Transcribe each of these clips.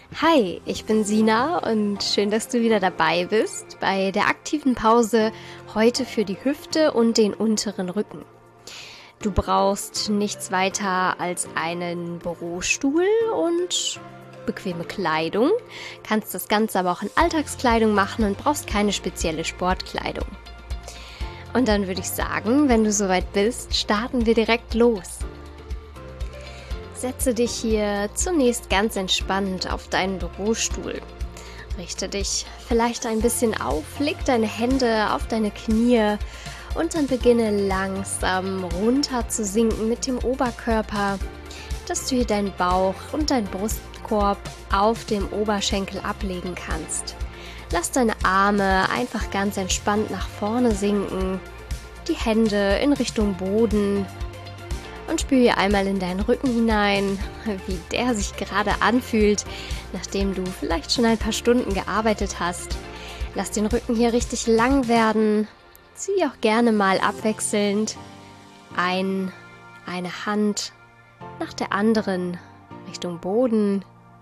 Hi, ich bin Sina und schön, dass du wieder dabei bist bei der aktiven Pause heute für die Hüfte und den unteren Rücken. Du brauchst nichts weiter als einen Bürostuhl und bequeme Kleidung, kannst das Ganze aber auch in Alltagskleidung machen und brauchst keine spezielle Sportkleidung. Und dann würde ich sagen, wenn du soweit bist, starten wir direkt los. Setze dich hier zunächst ganz entspannt auf deinen Bürostuhl. Richte dich vielleicht ein bisschen auf, leg deine Hände auf deine Knie und dann beginne langsam runter zu sinken mit dem Oberkörper, dass du hier deinen Bauch und deinen Brustkorb auf dem Oberschenkel ablegen kannst. Lass deine Arme einfach ganz entspannt nach vorne sinken, die Hände in Richtung Boden. Und spür hier einmal in deinen Rücken hinein, wie der sich gerade anfühlt, nachdem du vielleicht schon ein paar Stunden gearbeitet hast. Lass den Rücken hier richtig lang werden. Zieh auch gerne mal abwechselnd eine Hand nach der anderen Richtung Boden.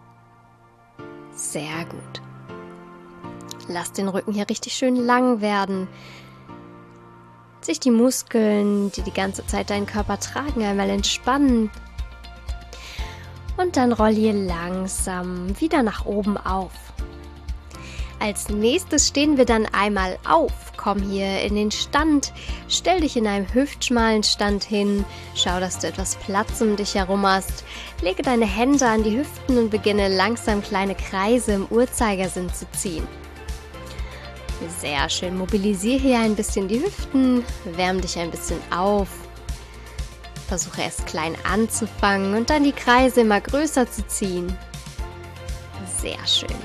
Sehr gut. Lass den Rücken hier richtig schön lang werden. Sich die Muskeln, die ganze Zeit deinen Körper tragen, einmal entspannen. Und dann roll hier langsam wieder nach oben auf. Als nächstes stehen wir dann einmal auf. Komm hier in den Stand, stell dich in einem hüftschmalen Stand hin, schau, dass du etwas Platz um dich herum hast. Lege deine Hände an die Hüften und beginne langsam kleine Kreise im Uhrzeigersinn zu ziehen. Sehr schön, mobilisiere hier ein bisschen die Hüften, wärm dich ein bisschen auf. Versuche erst klein anzufangen und dann die Kreise immer größer zu ziehen. Sehr schön.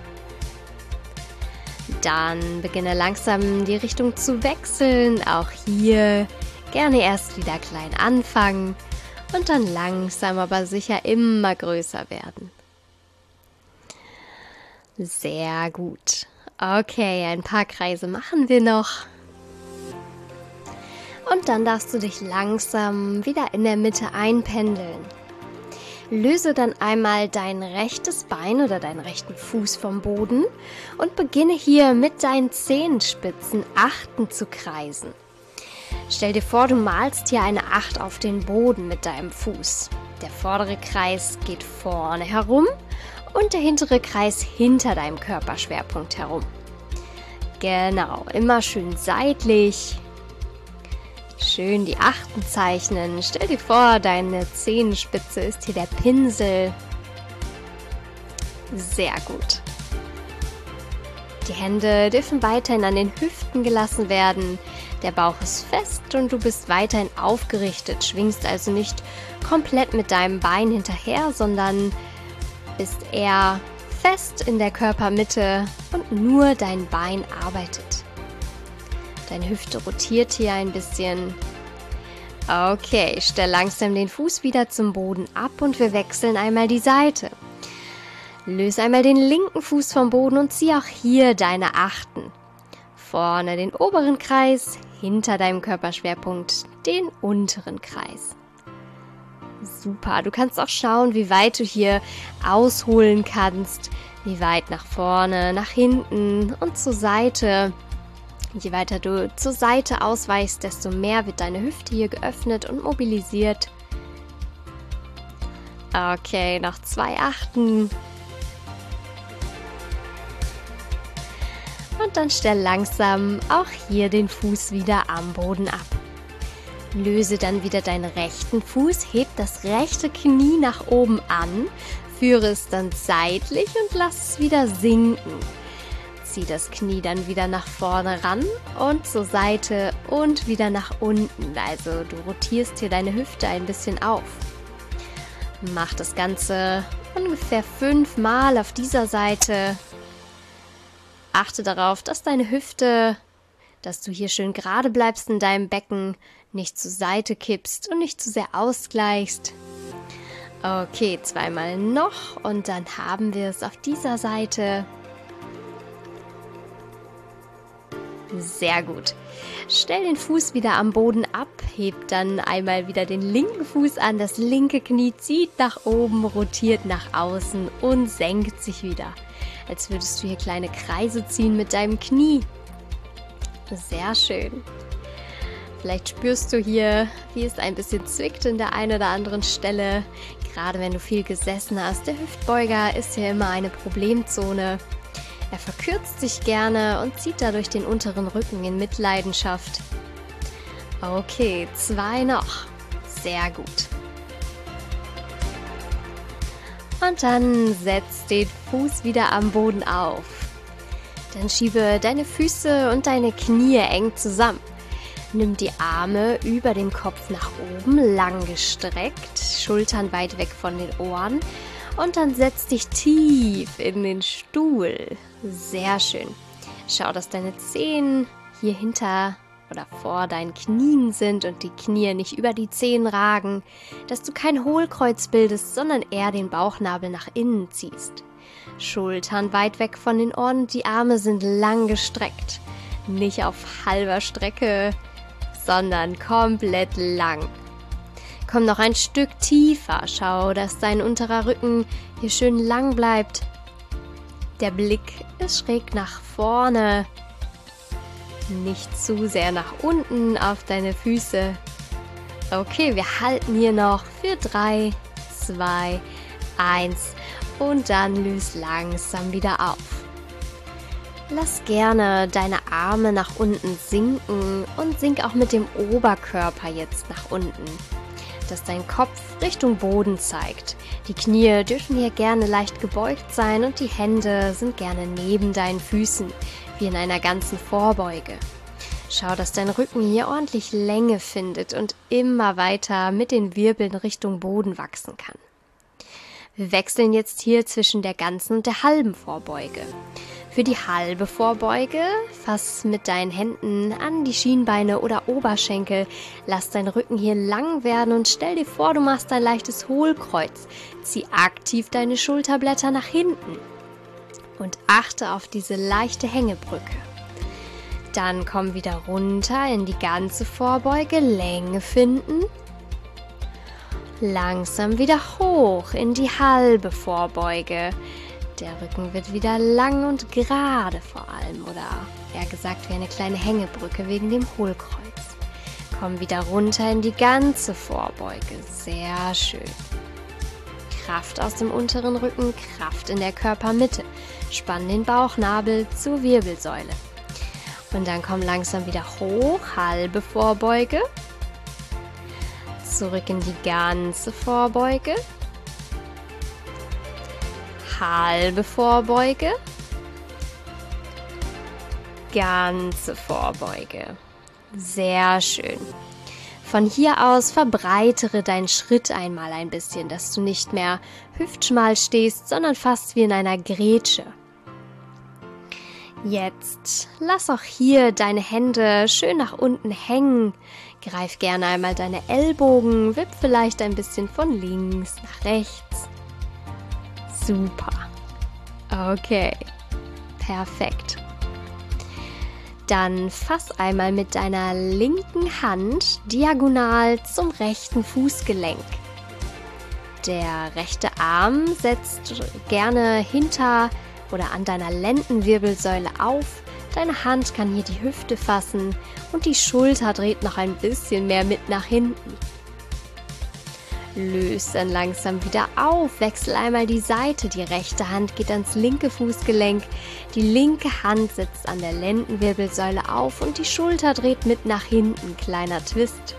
Dann beginne langsam die Richtung zu wechseln. Auch hier gerne erst wieder klein anfangen und dann langsam aber sicher immer größer werden. Sehr gut. Okay, ein paar Kreise machen wir noch. Und dann darfst du dich langsam wieder in der Mitte einpendeln. Löse dann einmal dein rechtes Bein oder deinen rechten Fuß vom Boden und beginne hier mit deinen Zehenspitzen Achten zu kreisen. Stell dir vor, du malst hier eine 8 auf den Boden mit deinem Fuß. Der vordere Kreis geht vorne herum und der hintere Kreis hinter deinem Körperschwerpunkt herum. Genau, immer schön seitlich. Schön die Achten zeichnen. Stell dir vor, deine Zehenspitze ist hier der Pinsel. Sehr gut. Die Hände dürfen weiterhin an den Hüften gelassen werden. Der Bauch ist fest und du bist weiterhin aufgerichtet. Schwingst also nicht komplett mit deinem Bein hinterher, sondern bist eher fest in der Körpermitte und nur dein Bein arbeitet. Deine Hüfte rotiert hier ein bisschen. Okay, stell langsam den Fuß wieder zum Boden ab und wir wechseln einmal die Seite. Löse einmal den linken Fuß vom Boden und zieh auch hier deine Achten. Vorne den oberen Kreis, hinter deinem Körperschwerpunkt den unteren Kreis. Super, du kannst auch schauen, wie weit du hier ausholen kannst, wie weit nach vorne, nach hinten und zur Seite. Je weiter du zur Seite ausweichst, desto mehr wird deine Hüfte hier geöffnet und mobilisiert. Okay, noch 2 Achten. Und dann stell langsam auch hier den Fuß wieder am Boden ab. Löse dann wieder deinen rechten Fuß, heb das rechte Knie nach oben an, führe es dann seitlich und lass es wieder sinken. Zieh das Knie dann wieder nach vorne ran und zur Seite und wieder nach unten. Also du rotierst hier deine Hüfte ein bisschen auf. Mach das Ganze ungefähr 5 Mal auf dieser Seite. Achte darauf, dass deine Hüfte, dass du hier schön gerade bleibst in deinem Becken, nicht zur Seite kippst und nicht zu sehr ausgleichst. Okay, 2 Mal noch und dann haben wir es auf dieser Seite. Sehr gut. Stell den Fuß wieder am Boden ab, heb dann einmal wieder den linken Fuß an, das linke Knie zieht nach oben, rotiert nach außen und senkt sich wieder. Als würdest du hier kleine Kreise ziehen mit deinem Knie. Sehr schön. Vielleicht spürst du hier, wie es ein bisschen zwickt in der einen oder anderen Stelle. Gerade wenn du viel gesessen hast. Der Hüftbeuger ist hier immer eine Problemzone. Er verkürzt sich gerne und zieht dadurch den unteren Rücken in Mitleidenschaft. Okay, 2 noch. Sehr gut. Und dann setz den Fuß wieder am Boden auf. Dann schiebe deine Füße und deine Knie eng zusammen. Nimm die Arme über dem Kopf nach oben, lang gestreckt, Schultern weit weg von den Ohren. Und dann setz dich tief in den Stuhl. Sehr schön. Schau, dass deine Zehen hier hinter oder vor deinen Knien sind und die Knie nicht über die Zehen ragen, dass du kein Hohlkreuz bildest, sondern eher den Bauchnabel nach innen ziehst. Schultern weit weg von den Ohren, die Arme sind lang gestreckt. Nicht auf halber Strecke, sondern komplett lang. Komm noch ein Stück tiefer. Schau, dass dein unterer Rücken hier schön lang bleibt. Der Blick ist schräg nach vorne. Nicht zu sehr nach unten auf deine Füße. Okay, wir halten hier noch für 3, 2, 1 und dann löse langsam wieder auf. Lass gerne deine Arme nach unten sinken und sink auch mit dem Oberkörper jetzt nach unten, dass dein Kopf Richtung Boden zeigt. Die Knie dürfen hier gerne leicht gebeugt sein und die Hände sind gerne neben deinen Füßen, wie in einer ganzen Vorbeuge. Schau, dass dein Rücken hier ordentlich Länge findet und immer weiter mit den Wirbeln Richtung Boden wachsen kann. Wir wechseln jetzt hier zwischen der ganzen und der halben Vorbeuge. Für die halbe Vorbeuge fass mit deinen Händen an die Schienbeine oder Oberschenkel. Lass deinen Rücken hier lang werden und stell dir vor, du machst ein leichtes Hohlkreuz. Zieh aktiv deine Schulterblätter nach hinten und achte auf diese leichte Hängebrücke. Dann komm wieder runter in die ganze Vorbeuge, Länge finden. Langsam wieder hoch in die halbe Vorbeuge. Der Rücken wird wieder lang und gerade vor allem, oder eher gesagt wie eine kleine Hängebrücke wegen dem Hohlkreuz. Komm wieder runter in die ganze Vorbeuge. Sehr schön. Kraft aus dem unteren Rücken, Kraft in der Körpermitte. Spann den Bauchnabel zur Wirbelsäule. Und dann komm langsam wieder hoch, halbe Vorbeuge. Zurück in die ganze Vorbeuge. Halbe Vorbeuge. Ganze Vorbeuge. Sehr schön. Von hier aus verbreitere deinen Schritt einmal ein bisschen, dass du nicht mehr hüftschmal stehst, sondern fast wie in einer Grätsche. Jetzt lass auch hier deine Hände schön nach unten hängen. Greif gerne einmal deine Ellbogen, wipp vielleicht ein bisschen von links nach rechts. Super. Okay. Perfekt. Dann fass einmal mit deiner linken Hand diagonal zum rechten Fußgelenk. Der rechte Arm setzt gerne hinter oder an deiner Lendenwirbelsäule auf. Deine Hand kann hier die Hüfte fassen und die Schulter dreht noch ein bisschen mehr mit nach hinten. Löse dann langsam wieder auf, wechsel einmal die Seite, die rechte Hand geht ans linke Fußgelenk, die linke Hand sitzt an der Lendenwirbelsäule auf und die Schulter dreht mit nach hinten, kleiner Twist.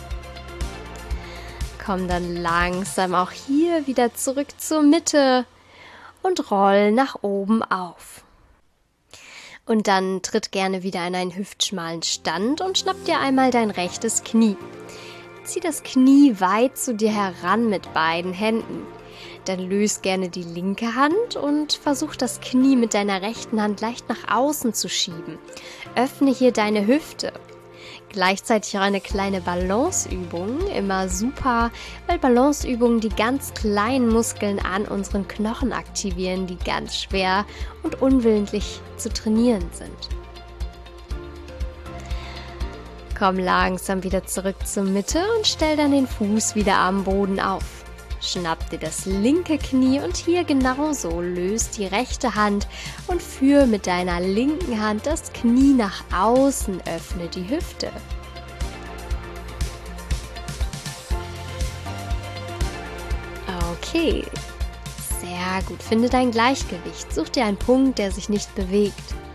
Komm dann langsam auch hier wieder zurück zur Mitte und roll nach oben auf. Und dann tritt gerne wieder in einen hüftschmalen Stand und schnapp dir einmal dein rechtes Knie. Zieh das Knie weit zu dir heran mit beiden Händen. Dann löse gerne die linke Hand und versuch das Knie mit deiner rechten Hand leicht nach außen zu schieben. Öffne hier deine Hüfte. Gleichzeitig auch eine kleine Balanceübung, immer super, weil Balanceübungen die ganz kleinen Muskeln an unseren Knochen aktivieren, die ganz schwer und unwillentlich zu trainieren sind. Komm langsam wieder zurück zur Mitte und stell dann den Fuß wieder am Boden auf. Schnapp dir das linke Knie und hier genauso löst die rechte Hand und führ mit deiner linken Hand das Knie nach außen, öffne die Hüfte. Okay, sehr gut. Finde dein Gleichgewicht. Such dir einen Punkt, der sich nicht bewegt.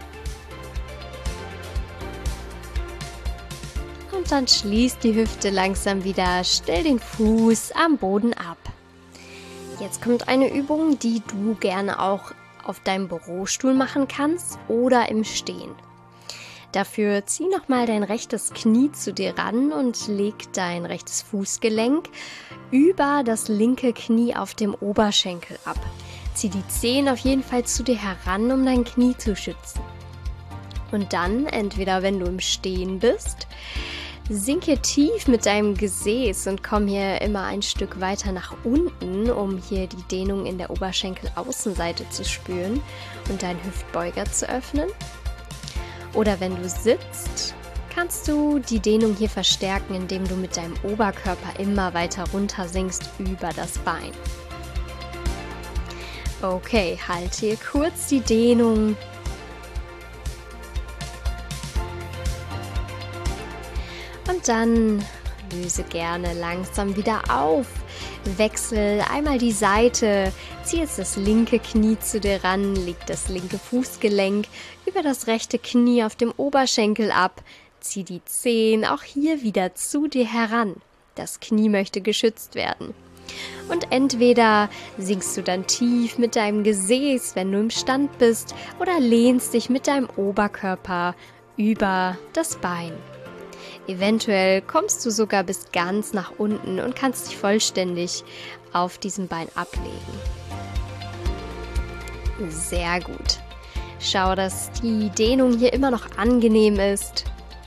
Und dann schließ die Hüfte langsam wieder. Stell den Fuß am Boden ab. Jetzt kommt eine Übung, die du gerne auch auf deinem Bürostuhl machen kannst oder im Stehen. Dafür zieh nochmal dein rechtes Knie zu dir ran und leg dein rechtes Fußgelenk über das linke Knie auf dem Oberschenkel ab. Zieh die Zehen auf jeden Fall zu dir heran, um dein Knie zu schützen. Und dann, entweder wenn du im Stehen bist, sinke tief mit deinem Gesäß und komm hier immer ein Stück weiter nach unten, um hier die Dehnung in der Oberschenkelaußenseite zu spüren und deinen Hüftbeuger zu öffnen. Oder wenn du sitzt, kannst du die Dehnung hier verstärken, indem du mit deinem Oberkörper immer weiter runter sinkst über das Bein. Okay, halte hier kurz die Dehnung. Und dann löse gerne langsam wieder auf. Wechsel einmal die Seite, zieh jetzt das linke Knie zu dir ran, leg das linke Fußgelenk über das rechte Knie auf dem Oberschenkel ab, zieh die Zehen auch hier wieder zu dir heran. Das Knie möchte geschützt werden. Und entweder sinkst du dann tief mit deinem Gesäß, wenn du im Stand bist, oder lehnst dich mit deinem Oberkörper über das Bein. Eventuell kommst du sogar bis ganz nach unten und kannst dich vollständig auf diesem Bein ablegen. Sehr gut. Schau, dass die Dehnung hier immer noch angenehm ist.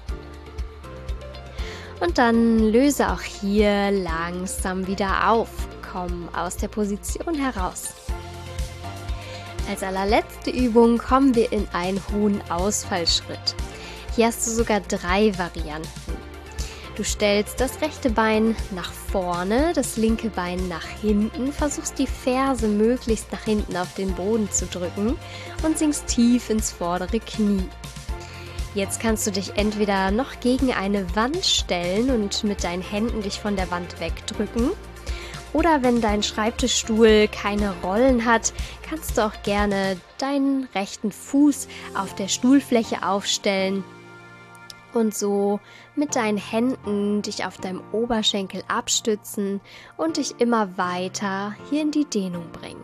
Und dann löse auch hier langsam wieder auf. Komm aus der Position heraus. Als allerletzte Übung kommen wir in einen hohen Ausfallschritt. Hier hast du sogar 3 Varianten. Du stellst das rechte Bein nach vorne, das linke Bein nach hinten, versuchst die Ferse möglichst nach hinten auf den Boden zu drücken und sinkst tief ins vordere Knie. Jetzt kannst du dich entweder noch gegen eine Wand stellen und mit deinen Händen dich von der Wand wegdrücken. Oder wenn dein Schreibtischstuhl keine Rollen hat, kannst du auch gerne deinen rechten Fuß auf der Stuhlfläche aufstellen und so mit deinen Händen dich auf deinem Oberschenkel abstützen und dich immer weiter hier in die Dehnung bringen.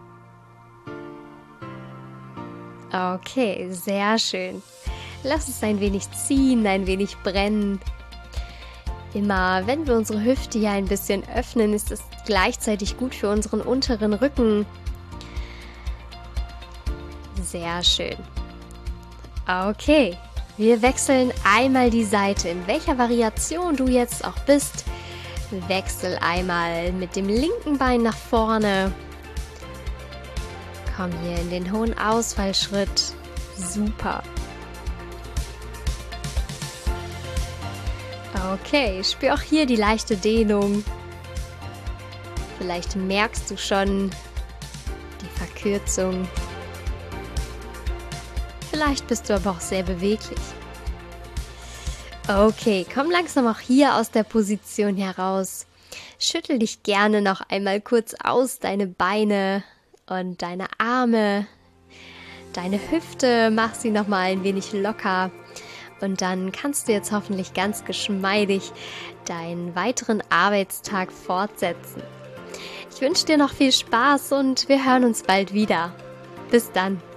Okay, sehr schön. Lass es ein wenig ziehen, ein wenig brennen. Immer wenn wir unsere Hüfte hier ein bisschen öffnen, ist es gleichzeitig gut für unseren unteren Rücken. Sehr schön. Okay. Wir wechseln einmal die Seite, in welcher Variation du jetzt auch bist. Wechsel einmal mit dem linken Bein nach vorne. Komm hier in den hohen Ausfallschritt. Super. Okay, spür auch hier die leichte Dehnung. Vielleicht merkst du schon die Verkürzung. Vielleicht bist du aber auch sehr beweglich. Okay, komm langsam auch hier aus der Position heraus. Schüttel dich gerne noch einmal kurz aus, deine Beine und deine Arme, deine Hüfte, mach sie noch mal ein wenig locker. Und dann kannst du jetzt hoffentlich ganz geschmeidig deinen weiteren Arbeitstag fortsetzen. Ich wünsche dir noch viel Spaß und wir hören uns bald wieder. Bis dann.